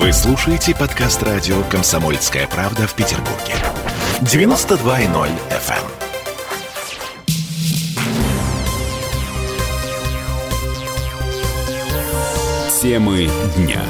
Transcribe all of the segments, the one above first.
Вы слушаете подкаст радио «Комсомольская правда» в Петербурге. 92.0 FM. Темы дня.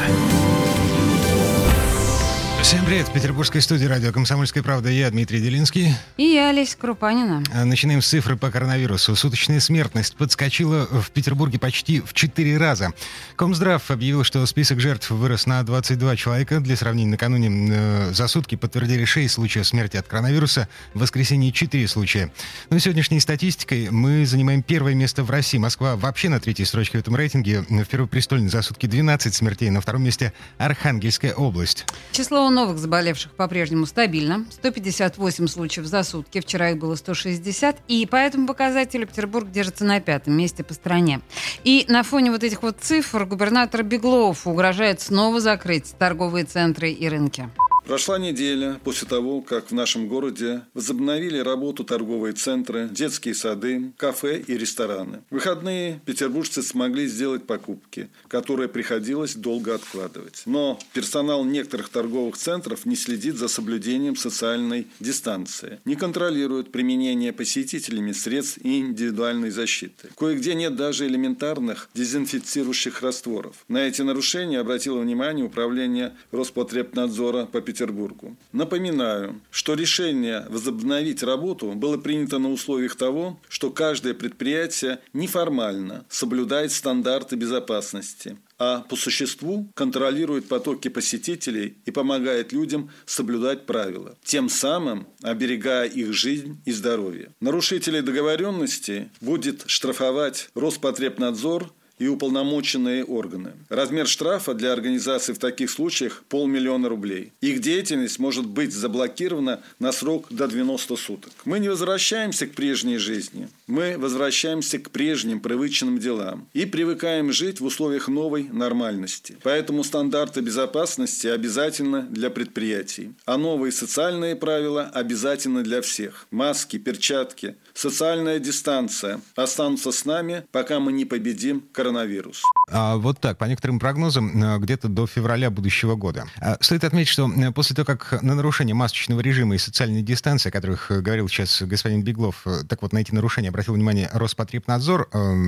Всем привет. В петербургской студии радио «Комсомольская правда» я, Дмитрий Делинский. И я, Олеся Крупанина. Начинаем с цифры по коронавирусу. Суточная смертность подскочила в Петербурге почти в 4 раза. Комздрав объявил, что список жертв вырос на 22 человека. Для сравнения, накануне за сутки подтвердили 6 случаев смерти от коронавируса, в воскресенье 4 случая. Но сегодняшней статистикой мы занимаем первое место в России. Москва вообще на 3-й строчке в этом рейтинге. В Первопрестольной за сутки 12 смертей. На 2-м месте Архангельская область. Число новых заболевших по-прежнему стабильно. 158 случаев за сутки. Вчера их было 160. И по этому показателю Петербург держится на 5-м месте по стране. И на фоне вот этих вот цифр губернатор Беглов угрожает снова закрыть торговые центры и рынки. Прошла неделя после того, как в нашем городе возобновили работу торговые центры, детские сады, кафе и рестораны. В выходные петербуржцы смогли сделать покупки, которые приходилось долго откладывать. Но персонал некоторых торговых центров не следит за соблюдением социальной дистанции, не контролирует применение посетителями средств индивидуальной защиты. Кое-где нет даже элементарных дезинфицирующих растворов. На эти нарушения обратило внимание Управление Роспотребнадзора по Петербургу. Напоминаю, что решение возобновить работу было принято на условиях того, что каждое предприятие неформально соблюдает стандарты безопасности, а по существу контролирует потоки посетителей и помогает людям соблюдать правила, тем самым оберегая их жизнь и здоровье. Нарушителей договоренности будет штрафовать Роспотребнадзор и уполномоченные органы. Размер штрафа для организации в таких случаях 500 000 рублей. Их деятельность может быть заблокирована на срок до 90 суток. Мы не возвращаемся к прежней жизни. Мы возвращаемся к прежним привычным делам и привыкаем жить в условиях новой нормальности. Поэтому стандарты безопасности обязательны для предприятий, а новые социальные правила обязательны для всех. Маски, перчатки, социальная дистанция останутся с нами, пока мы не победим коронавирус. Вот так, по некоторым прогнозам, где-то до февраля будущего года. Стоит отметить, что после того, как на нарушение масочного режима и социальной дистанции, о которых говорил сейчас господин Беглов, так вот на эти нарушения обратил внимание Роспотребнадзор,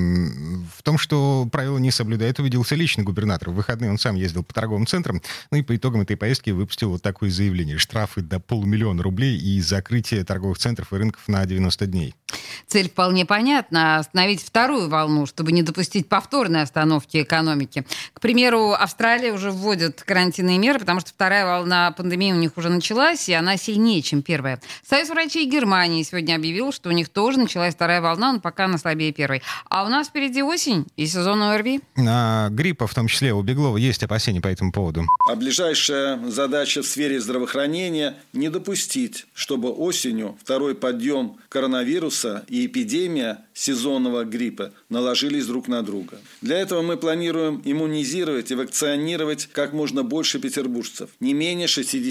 в том, что правила не соблюдает, убедился лично губернатор. В выходные он сам ездил по торговым центрам, ну и по итогам этой поездки выпустил вот такое заявление. Штрафы до 500 000 рублей и закрытие торговых центров и рынков на 90 дней. Цель вполне понятна – остановить вторую волну, чтобы не допустить повторной остановки экономики. К примеру, Австралия уже вводит карантинные меры, потому что вторая волна пандемии у них уже началась, и она сильнее, чем первая. Союз врачей Германии сегодня объявил, что у них тоже началась вторая волна, но пока она слабее первой. А у нас впереди осень и сезон ОРВИ. Гриппа, в том числе у Беглова, есть опасения по этому поводу. А ближайшая задача в сфере здравоохранения – не допустить, чтобы осенью второй подъем коронавируса и эпидемия сезонного гриппа наложились друг на друга. Для этого мы планируем иммунизировать и вакцинировать как можно больше петербуржцев, не менее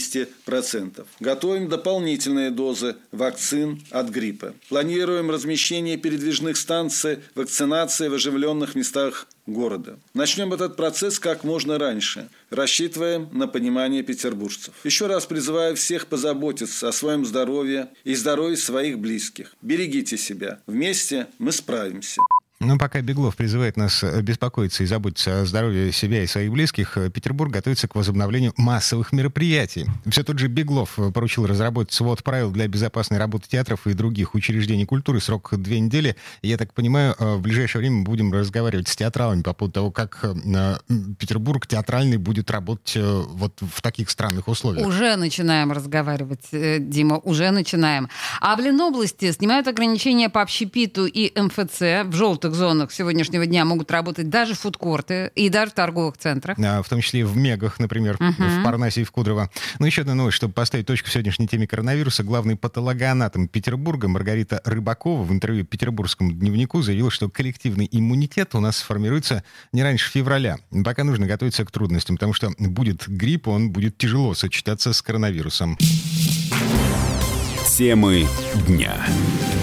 60%. Готовим дополнительные дозы вакцин от гриппа. Планируем размещение передвижных станций вакцинации в оживленных местах города. Начнем этот процесс как можно раньше. Рассчитываем на понимание петербуржцев. Еще раз призываю всех позаботиться о своем здоровье и здоровье своих близких. Берегите себя. Вместе мы справимся. Но пока Беглов призывает нас беспокоиться и заботиться о здоровье себя и своих близких, Петербург готовится к возобновлению массовых мероприятий. Все тот же Беглов поручил разработать свод правил для безопасной работы театров и других учреждений культуры. Срок 2 недели. Я так понимаю, в ближайшее время мы будем разговаривать с театралами по поводу того, как Петербург театральный будет работать вот в таких странных условиях. Уже начинаем разговаривать, Дима, уже начинаем. А в Ленобласти снимают ограничения по общепиту и МФЦ. В желтых зонах сегодняшнего дня могут работать даже фудкорты и даже в торговых центрах. В том числе и в Мегах, например, в Парнасе и в Кудрово. Ну, еще одна новость, чтобы поставить точку в сегодняшней теме коронавируса. Главный патологоанатом Петербурга Маргарита Рыбакова в интервью Петербургскому дневнику заявила, что коллективный иммунитет у нас сформируется не раньше февраля. Пока нужно готовиться к трудностям, потому что будет грипп, он будет тяжело сочетаться с коронавирусом. Темы дня.